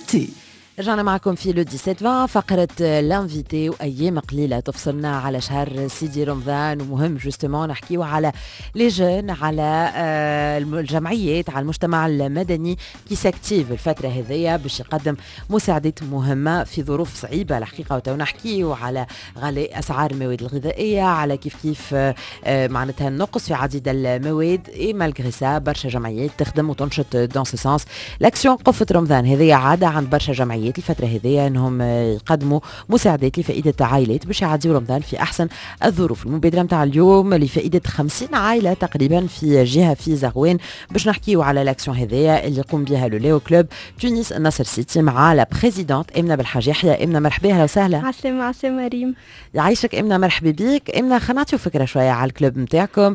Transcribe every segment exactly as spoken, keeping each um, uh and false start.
l'invité. رجعنا معكم في لو سبعة وعشرين فقرة لانفيتي وأيام قليلة تفصلنا على شهر سيدي رمضان، ومهم جوستمون نحكيو على لي جون، على الجمعيات، على المجتمع المدني كي ساكتيف الفترة هذية باش يقدم مساعدات مهمة في ظروف صعيبة الحقيقة. وتو نحكيو على غلاء أسعار المواد الغذائية، على كيف كيف معناتها النقص في عديد المواد. إي مالغري سا برشا جمعيات تخدم وتنشط دون سو سانس. لاكسيون قفة رمضان هذية عادة عند برشا جمعيات الفترة هذه أنهم يقدموا مساعدات لفائدة عائلات باش يعديوا رمضان في أحسن الظروف. المبادرة متاع اليوم لفائدة خمسين عائلة تقريبا في جهة في زغوان، باش نحكيوا على لاكسيون هذه اللي يقوم بها لو ليو كلوب تونس النصر سيتي مع لا بريزيدونت امنه بالحاج يحيى. امنه مرحبا، اهلا وسهلا. عسلامة عسلامة ريم، يعيشك امنه، مرحبا بك. امنه خلينا نعطيو فكرة شوية على الكلوب نتاعكم،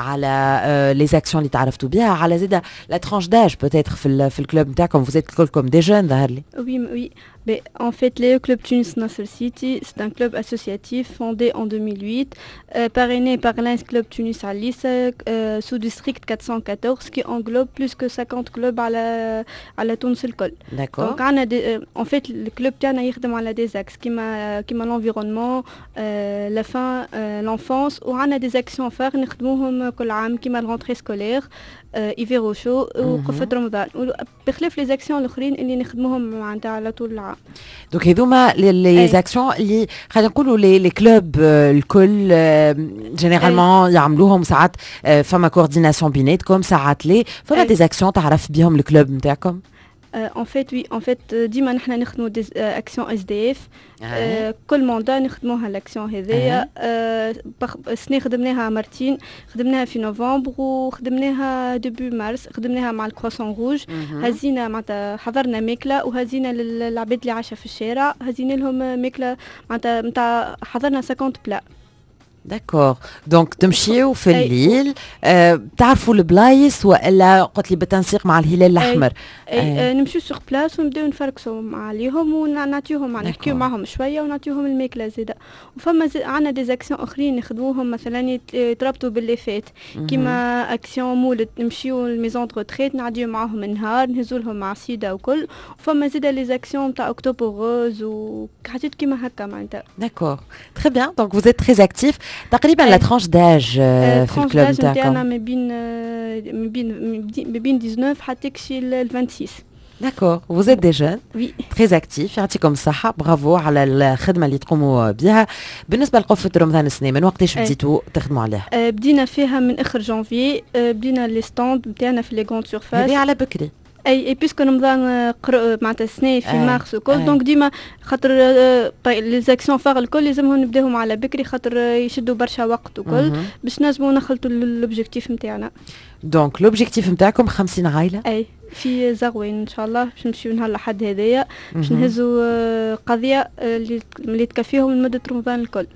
على لي زاكسيون اللي تعرفتوا بها، على زيدا لا ترانش داج بوتيتر في في الكلوب نتاعكم. فوزيت كلكم دي جون ظهر لي. Oui, oui. Mais en fait, le club Tunis Nasser City, c'est un club associatif fondé en deux mille huit, euh, parrainé par l'A N S Club Tunis à Lissa, euh, sous district quatre cent quatorze, qui englobe plus que cinquante clubs à la, à la Tunis le Col. D'accord. Donc, on a des, euh, en fait, le club تاعنا يخدم على des axes qui m'a qui m'a l'environnement, euh, la faim, euh, l'enfance, وعنا des actions phares نخدموهم كل عام كيما الرونتري سكولير، ايفيرو شو وقفة رمضان، بخلاف لي زاكسيون الاخرين اللي نخدموهم معناتها على طول العام. دونك هذوما لي زاكسيون اللي خلينا نقولوا لي لي كلوب الكل جينيرالمون يعملوهم. ساعات فما كورديناسيون بيناتكم، ساعات لي فما دي زاكسيون تعرف بهم الكلوب نتاعكم. ان فيت وي ان فيت ديما نحنا نخدموا دي اكسيون اس دي اف، كل موندا نخدموها الاكسيون هذيا. السنه خدمناها مرتين، خدمناها في نوفمبر وخدمناها ديبي مارس، خدمناها مع الكرواسون روج. هزينا معناتها حضرنا ماكله، وهزينا للعباد اللي عايشه في الشارع، هزينا لهم ماكله معناتها نتاع حضرنا خمسين بلا. داكور. دونك تمشيو في الليل، أه تعرفوا البلايص ولا قلت لي بالتنسيق مع الهلال الاحمر؟ اي, أي. أه نمشيو سوغ بلاص ونبداو نفركسوا عليهم ونعطيوهم، نحكيو معهم شويه ونعطيوهم الماكله زاده. وفما زي عندنا دي زاكسيون اخرين نخدموهم، مثلا يتربطوا باللي فات، كيما اكسيون مولد نمشيو للميزون دو ريتريت نعديو معاهم النهار، نهزوا لهم عصيده وكل. وفما زاده لي زاكسيون تاع اكتوبر روز وحاجات كيما هكا معناتها. داكور تري بيان. دونك vous êtes très actif. تقريبا لا ترانش داج في الكلوب نتاعكم ما بين ما بين ما بين تسعطاش حتى كشي ل ستة وعشرين. داكور. vous êtes des jeunes oui. très actifs، يعطيكم الصحة، برافو على الخدمة اللي تقوموا بها. بالنسبة لقفة رمضان السنة من وقتاش بديتوا تخدموا عليها؟ أه بدينا فيها من آخر جانفي، أه بدينا لي ستاند نتاعنا في لي غوند سورفاس. هذه على بكري. اي اي بيسكو رمضان معناتها السنه في أي. مارس وكل، دونك ديما خاطر لي زاكسيون فار الكل لازمهم نبداوهم على بكري، خاطر يشدوا برشا وقت وكل باش نجموا نخلطوا لوبجيكتيف نتاعنا. دونك لوبجيكتيف نتاعكم خمسين عائله اي في زغوين ان شاء الله، باش نمشيو نهار الاحد هذايا باش نهزوا قضيه اللي تكفيهم لمده رمضان الكل.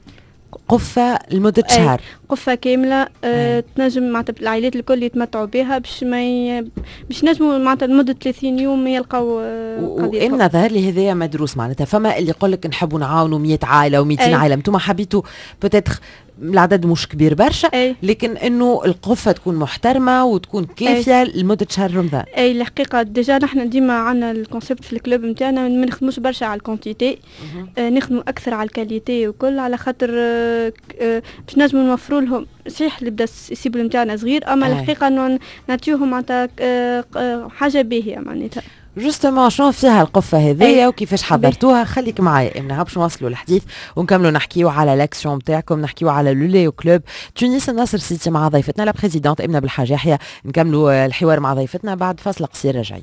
قفة لمدة شهر، قفة كاملة أه تنجم معناتها العائلات الكل يتمتعوا بها باش ما ي... باش نجموا معناتها لمدة ثلاثين يوم يلقاو أه قضية. وإمنا ظهر لي هذايا مدروس معناتها، فما اللي يقول لك نحبوا نعاونوا مية عائلة ومئتين عائلة، انتم حبيتوا بوتيتر العدد مش كبير برشا، أي. لكن انه القفه تكون محترمه وتكون كافيه لمده شهر رمضان. اي الحقيقه ديجا نحن ديما عندنا الكونسيبت في الكلوب نتاعنا ما نخدموش برشا على الكونتيتي، آه نخدموا اكثر على الكاليتي وكل، على خاطر آه آه باش نجموا نوفروا لهم. صحيح اللي بدا السيبل نتاعنا صغير، اما الحقيقه انه نعطيوهم معناتها آه آه حاجه باهيه معناتها. جوستومون شنو فيها القفه هذيا وكيفاش حضرتوها؟ خليك معايا امنا باش نواصلوا الحديث ونكملوا نحكيوا على لاكسيون نتاعكم، نحكيوا على لوليو كلوب تونس النصر سيتي مع ضيفتنا لا بريزيدونت امنه بالحاج يحيى. نكملوا الحوار مع ضيفتنا بعد فاصل قصير راجعين.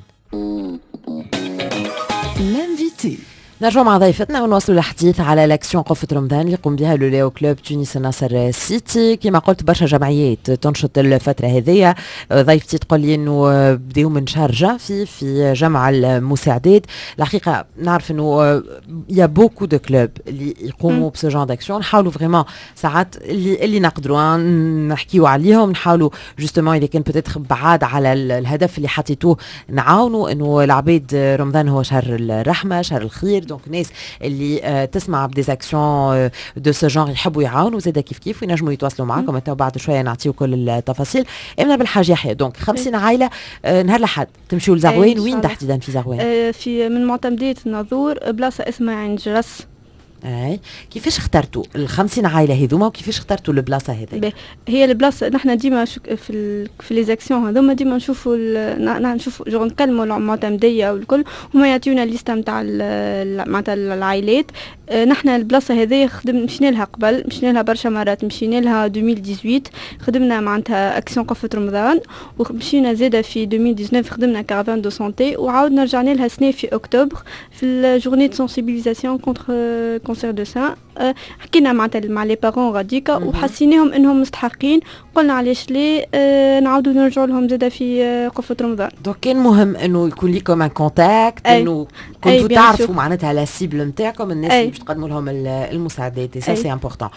l'invité. نرجع مع ضيفتنا ونواصلوا الحديث على لاكسيون قفة رمضان اللي يقوم بها لوليو كلوب تونس النصر سيتي. كما قلت برشا جمعيات تنشط الفترة هذية. ضيفتي تقول لي انه بديو من شهر جانفي في جمع المساعدات. الحقيقة نعرف انه يا بوكو دو كلوب اللي يقوموا بسو جون داكسيون، نحاولوا فريمون ساعات اللي اللي نقدروا نحكيوا عليهم، نحاولوا جوستومون اذا كان بوتيتر بعاد على الهدف اللي حطيتوه نعاونوا انه العباد. رمضان هو شهر الرحمة، شهر الخير، دونك ناس اللي آه تسمع بدي اكسيون دو سو جونغ يحبوا يعاونوا زاده كيف كيف وينجموا يتواصلوا معكم. تو بعد شويه نعطيو كل التفاصيل. امنا بالحاج يحيى دونك خمسين عائله آه نهار الاحد تمشيو لزغوين. وين تحديدا في زغوين؟ آه في من معتمديه الناظور بلاصه اسمها عين جرس. اي كيفاش اخترتوا الخمسين عائله هذوما وكيفاش اخترتوا البلاصه هذه؟ هي البلاصه نحن ديما في ال في لي زاكسيون هذوما ديما نشوفوا نشوفوا جو نكلموا المعتمديه والكل هما يعطيونا الليسته نتاع معناتها العائلات. نحن البلاصه هذه خدم مشينا لها قبل مشينا لها برشا مرات مشينا لها ألفين وثمانية عشر خدمنا معناتها اكسيون قفه رمضان ومشينا زاده في ألفين وتسعة عشر خدمنا كارفان دو سونتي وعاودنا رجعنا لها سنه في اكتوبر في الجورني دو سونسيبيليزاسيون كونتر كونسير دو سان. حكينا معناتها مع لي بارون غاديكا وحسيناهم انهم مستحقين قلنا علاش ليه أه نعاودوا نرجعوا لهم زاده في أه قفه رمضان. دونك كان مهم انه يكون لكم ان كونتاكت انه كنتوا تعرفوا معناتها لا سيبل نتاعكم الناس اللي باش تقدموا لهم المساعدات. سا سي امبورطون.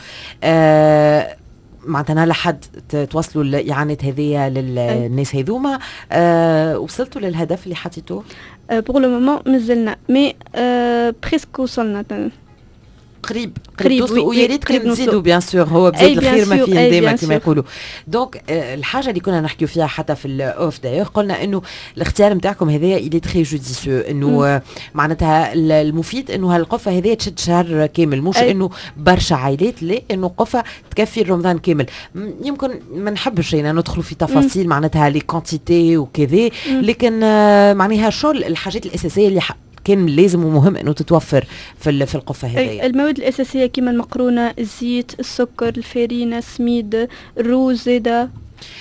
أه معناتها نهار لحد توصلوا الاعانات هذه للناس هذوما. أه وصلتوا للهدف اللي حطيتوه؟ أه بور لو مومون مازلنا مي أه بريسك وصلنا قريب قريب توصلوا ويا ريت كان نزيدوا بيان سور. هو بزاد الخير ما فيه ديما كما يقولوا. دونك الحاجه اللي كنا نحكيو فيها حتى في الاوف دايوغ قلنا انه الاختيار نتاعكم هذايا ايلي تري جوديسيو انه معناتها المفيد انه هالقفه هذيا تشد شهر كامل مش انه برشا عائلات لا انه قفه تكفي رمضان كامل. يمكن ما نحبش يعني ندخلوا في تفاصيل معناتها لي كونتيتي وكذا لكن معناها شو الحاجات الاساسيه اللي كان لازم ومهم انه تتوفر في في القفه هذه. المواد الاساسيه كيما المقرونه الزيت السكر الفارينه السميد الروز زاده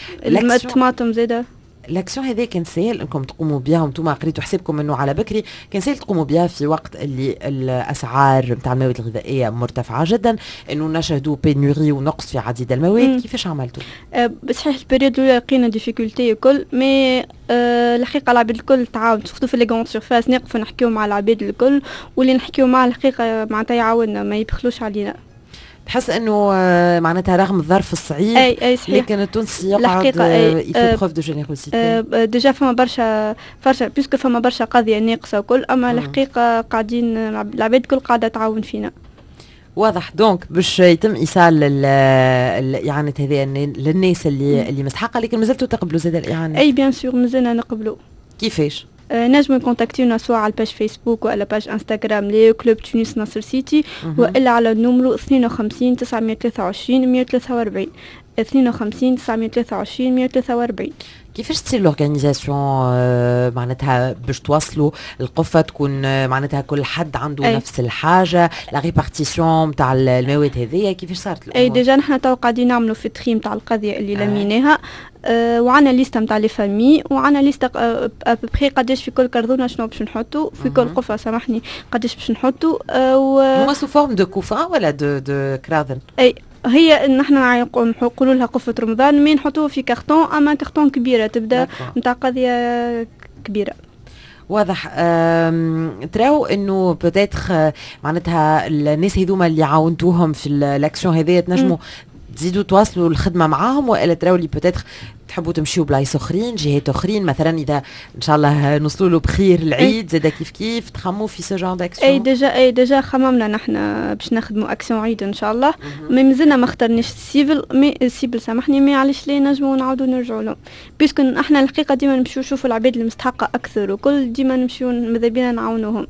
الطماطم زاده. الاكسيون هذه كان سهل انكم تقوموا بها وانتم قريتوا حسابكم انه على بكري كان سهل تقوموا بها في وقت اللي الاسعار نتاع المواد الغذائيه مرتفعه جدا انه نشهدوا بينوري ونقص في عديد المواد. مم. كيفاش عملتوا؟ أه صحيح البريود الاولى لقينا ديفيكولتي الكل مي أه الحقيقه العباد الكل تعاون سورتو في لي غون سيرفاس نقفوا نحكيو مع العباد الكل واللي نحكيو مع الحقيقه معناتها يعاوننا ما يبخلوش علينا. تحس انه معناتها رغم الظرف الصعيب أي أي صحيح. لكن التونسي يقعد يفي بروف دو جينيروسيتي. ديجا فما برشا برشا بيسكو فما برشا قضيه ناقصه وكل اما مم. الحقيقه قاعدين العباد الكل قاعده تعاون فينا. واضح. دونك باش يتم ايصال الاعانه هذه للناس اللي مم. اللي مستحقه لكن مازلتوا تقبلوا زاد الاعانه؟ اي بيان سور مازلنا نقبلوا. كيفاش؟ نجموا يكونتاكتيونا سواء على الباج فيسبوك ولا باج انستغرام لي كلوب تونس ناصر سيتي والا على النمرو اثنين وخمسين تسعمية وثلاثة وعشرين مية وثلاثة وأربعين اثنين وخمسين تسعمية وثلاثة وعشرين مية وثلاثة وأربعين. كيفاش تصير لورغانيزاسيون آه معناتها باش توصلوا القفه تكون آه معناتها كل حد عنده أي. نفس الحاجه لا ريبارتيسيون تاع المواد هذيا كيفاش صارت الامور؟ اي ديجا نحن تو قاعدين نعملوا في التخيم تاع القضيه اللي آه. لميناها آه وعنا ليسته نتاع لي فامي وعنا ليسته ابري قداش في كل كرذونه شنو باش نحطوا في كل قفه سامحني قداش باش نحطوا آه هما سو فورم دو كوفان ولا دو دو كراذن؟ اي هي نحن نقولوا لها قفه رمضان مي نحطوها في كرتون اما كرتون كبيره تبدا نتاع قضيه كبيره. واضح. تراو انه بوتيتر معناتها الناس هذوما اللي عاونتوهم في الاكسيون هذه تنجموا تزيدوا تواصلوا الخدمه معاهم ولا تراو اللي بوتيتر تحبوا تمشيوا بلايص اخرين جهات اخرين مثلا اذا ان شاء الله نوصلوا له بخير العيد زاد كيف كيف تخموا في سو جون داكسيون؟ اي ديجا اي ديجا خممنا نحن باش نخدموا اكسيون عيد ان شاء الله مي مازلنا ما اخترناش السيفل مي السيفل سامحني مي علاش ليه نجموا نعاودوا نرجعوا لهم بيسكو احنا الحقيقه ديما نمشيو نشوفوا العباد المستحقه اكثر وكل ديما نمشيو ماذا بينا نعاونوهم.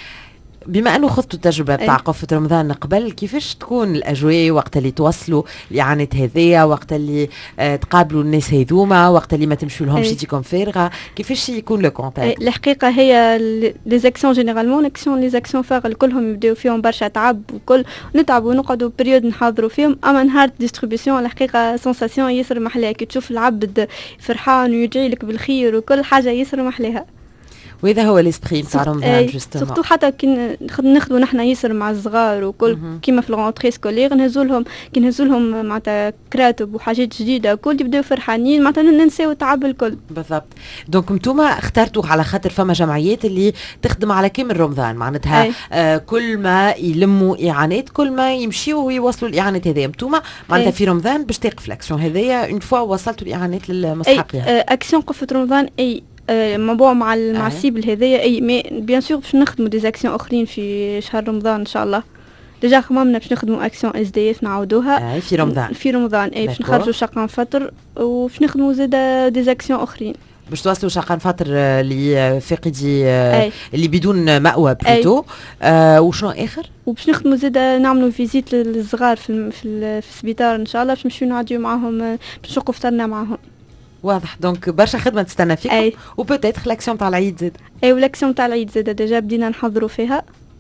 بما انه خذتوا التجربه بتاع قفه رمضان قبل كيفاش تكون الاجواء وقت اللي توصلوا لاعانه هذيا وقت اللي آه تقابلوا الناس هذوما وقت اللي ما تمشوا لهمش يجيكم فارغه كيفاش يكون لو كونتاكت؟ الحقيقه هي لي زاكسيون جينيرالمون لاكسيون لي زاكسيون فارغ كلهم يبداو فيهم برشا تعب وكل نتعبوا ونقعدوا بريود نحضروا فيهم اما نهار ديستريبيسيون الحقيقه سونساسيون ياسر محلاها كي تشوف العبد فرحان ويدعي لك بالخير وكل حاجه ياسر محلاها. وهذا هو الاسبري نتاع رمضان جوستومون سورتو حتى كي ناخذوا نحن ياسر مع الصغار وكل كيما في الغونتري سكولير نهزوا لهم كي نهزوا لهم معناتها كراتب وحاجات جديده وكل يبداو فرحانين معناتها ننساو التعب الكل. بالضبط. دونك نتوما اخترتوا على خاطر فما جمعيات اللي تخدم على كامل رمضان معناتها آه كل ما يلموا اعانات كل ما يمشيوا ويوصلوا الاعانات هذيا نتوما معناتها في رمضان باش تقف الاكسيون هذيا اون فوا وصلتوا الاعانات للمستحقين. آه اكسيون قفه رمضان اي موضوع مع مع السيبل هذايا اي مي بيان سور باش نخدموا دي اكسيون اخرين في شهر رمضان ان شاء الله. ديجا خممنا باش نخدموا اكسيون اس دي اف نعاودوها في رمضان في رمضان اي باش نخرجوا شقه فطر وباش نخدموا زاده دي اكسيون اخرين باش توصلوا شقه فطر اللي فاقدي اللي بدون مأوى بلوتو. آه وشنو اخر؟ وباش نخدموا زاده نعملوا فيزيت للصغار في في السبيطار ان شاء الله باش نمشيو نعديو معاهم باش نشقوا فطرنا معاهم. واضح. دونك برشا خدمه تستنى فيكم وبوتيتر لاكسيون تاع العيد زاد. اي ولاكسيون تاع العيد زاد ديجا بدينا نحضروا فيها.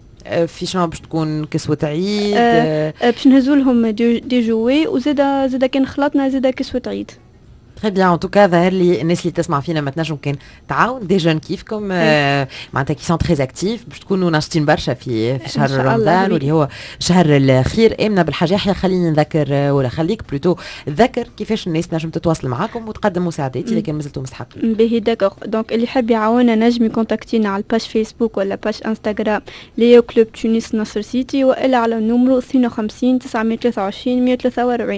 في شنو باش تكون كسوة عيد؟ أه أه باش نهزوا لهم دي, دي جوي وزادا زادا كان خلطنا زادا كسوة عيد. تري بيان. ان توكا ظاهر لي الناس اللي تسمع فينا ما تنجم كان تعاون دي جون كيفكم آه معناتها كي سون تري اكتيف باش تكونوا ناشطين برشا في في شهر رمضان واللي هو شهر الخير. امنا بالحاجه يحيى خليني نذكر ولا خليك بلوتو تذكر كيفاش الناس تنجم تتواصل معاكم وتقدم مساعدات اذا كان مازلتوا مستحقين. باهي داكوغ. دونك اللي يحب يعاوننا نجم يكونتاكتينا على الباج فيسبوك ولا باج انستغرام ليو كلوب تونس نصر سيتي والا على النمرو اثنين وخمسين تسعمية وثلاثة وعشرين مية وثلاثة وأربعين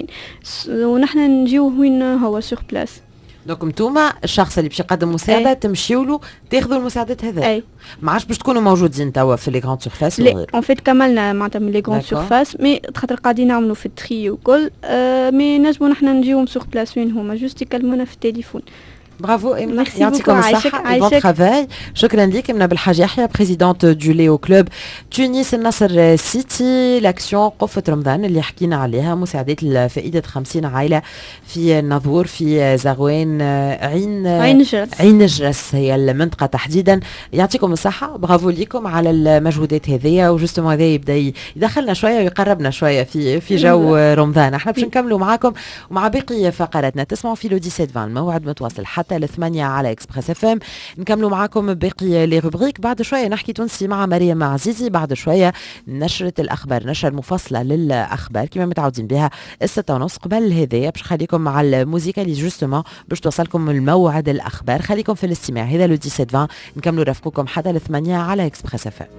ونحن نجيو وين هو سور بلاس. دونك نتوما الشخص اللي باش يقدم مساعده تمشيوا له تاخذوا المساعدات هذا. ما عادش باش تكونوا موجودين توا في لي غراند سورفاس وغير. اون فيت كملنا معناتها من لي غراند سورفاس مي خاطر قاعدين نعملوا في التري وكل آه مي نجموا نحن نجيوهم سور بلاس وين هما جوست يكلمونا في التليفون. برافو إمنا يعطيكم الصحة بون ترافاي. شكرا لك إمنا بالحاج يحيى بريزيدونت دو ليو كلوب تونس النصر سيتي. لاكسيون قفة رمضان اللي حكينا عليها مساعدات لفائدة خمسين عائلة في الناظور في زغوان عين عين جرس عين جرس هي المنطقة تحديدا. يعطيكم الصحة برافو لكم على المجهودات هذيا وجوستومون هذا يبدا يدخلنا شوية ويقربنا شوية في في جو رمضان. احنا باش نكملوا معاكم ومع باقي فقراتنا. تسمعوا في لو سبعة وعشرين الموعد متواصل حتى الثمانية على اكسبريس اف ام. نكملوا معاكم باقي لي روبريك. بعد شويه نحكي تونسي مع مريم عزيزي. بعد شويه نشره الاخبار نشره مفصله للاخبار كما متعودين بها الستة ونص. قبل هذايا باش خليكم مع الموسيقى اللي جوستومون باش توصلكم الموعد الاخبار. خليكم في الاستماع. هذا لو سبعة وعشرين نكملوا رافقكم حتى الثمانية على اكسبريس اف ام.